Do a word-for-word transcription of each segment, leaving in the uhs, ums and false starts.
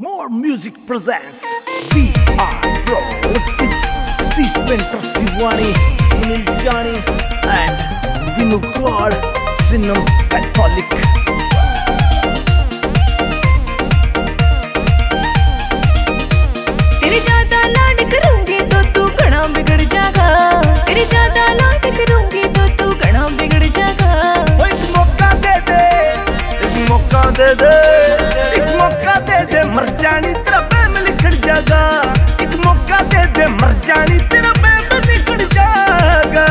More Music presents We Are Bros with Steve Spencer Sivani, Sunil Jani and Vinu God, Sinam Catholic. तेरे ज्यादा लाड करूंगी तो तू घना बिगड़ जाएगा। तेरे ज्यादा लाड करूंगी तो तू घना बिगड़ जाएगा। एक मौका दे दे, एक मौका दे दे, एक मौका दे दे, मर जानी तेरा प्रेम लिखड़ जाएगा। एक मौका दे दे, मर जानी तेरा प्रेम लिखड़ जाएगा।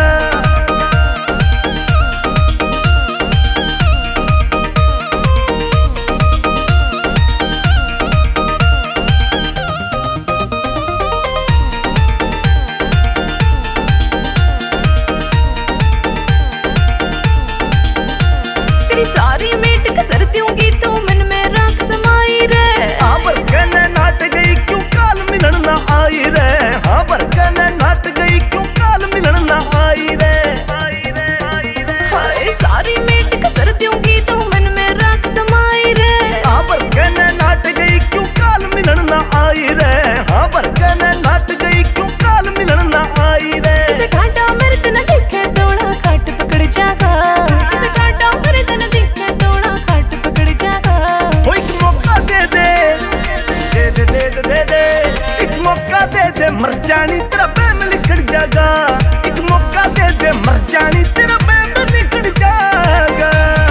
सारी मेट कसर दूंगी तो मन में राख समाई रे। हाँ बरकने नाट गई क्यों काल मिलन ना आई रे। हाँ बरकने नाट गई क्यों काल मिलन ना आई रे। हाय सारी मेट कसर दूंगी तो मन में राख समाई रे। हाँ बरकने नाट गई क्यों काल मिलन ना आई रे। हाँ बरकने नाट गई क्यों काल मिलन ना आई रे। किसे कांटा मर्द न दिखे तोड़ा खाट पकड़ जागा। किसे कांटा मर्द न दिखे तोड़ा खाट पकड़ जागा। वो एक मौका दे दे, दे दे दे दे दे दे, एक मौका दे दे, मर जानी तेरा प्रेम लिखड़ जाएगा। एक मौका दे दे, मर जानी तेरा प्रेम लिखड़ जाएगा।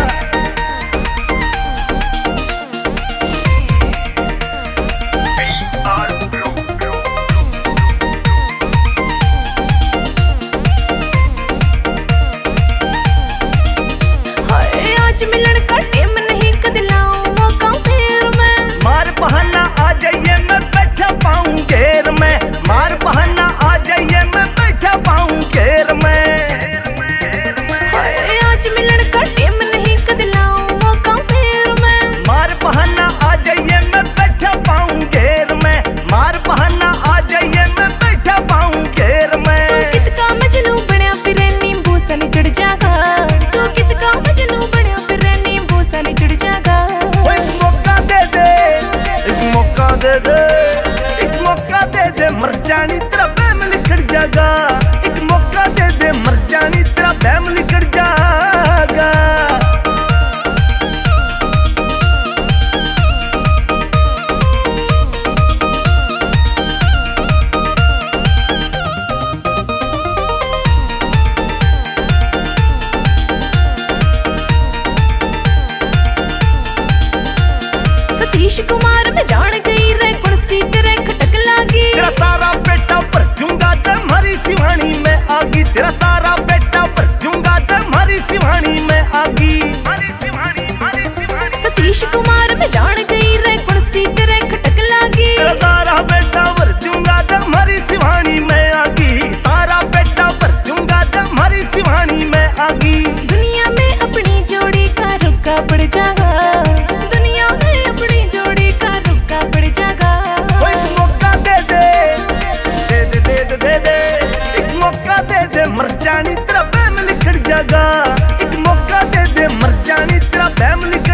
हाय आज मिलन का टेम नहीं कदलाऊं मौका फेर मैं। मार बहाना आ जाइए मैं बैठा पाऊं घेर में। मार बहाना आ जाइए मैं बैठा पाऊं घेर में। हाय आज मिलन का टेम नहीं कदलाऊं मौका फेर मैं। मार बहाना आ जाइए मैं बैठा पाऊं घेर में। मार बहाना आ जाइए मैं बैठा पाऊं घेर में। तू कितका मजनू बनया फिर नींबू सा निचड़ जागा। तू कितका मजनू बनया फिर नींबू सा निचड़ जागा। वो एक मौका दे दे, एक मौका दे दे, एक मौका दे दे, मर जानी तेरा प्रेम लिखड़ जाएगा। एक मौका दे दे, मर जानी तेरा प्रेम लिखड़ जाएगा। सतीश कुमार में जान गई रे कुर्सी तेरे खटक लागी। तेरा सारा बेटा भर दूंगा जब हमारी सिवानी में आगी। तेरा सारा बेटा भर दूंगा जब हमारी सिवानी में आगी। सतीश कुमार में जान गई रे कुर्सी तेरे खटक लागी। तेरा सारा बेटा भर दूंगा जब हमारी सिवानी में आगी। सारा बेटा भर दूंगा जब हमारी सिवानी में आगी। दुनिया में अपनी जोड़ी का रुका पड़ जागा। दुनिया में अपनी जोड़ी का रुका पड़ जागा। वो एक मौका दे दे, दे दे दे दे दे दे, एक मौका दे दे, मर जानी तेरा प्रेम लिखड़ जाएगा। एक मौका दे दे, मर जानी तेरा प्रेम लिखड़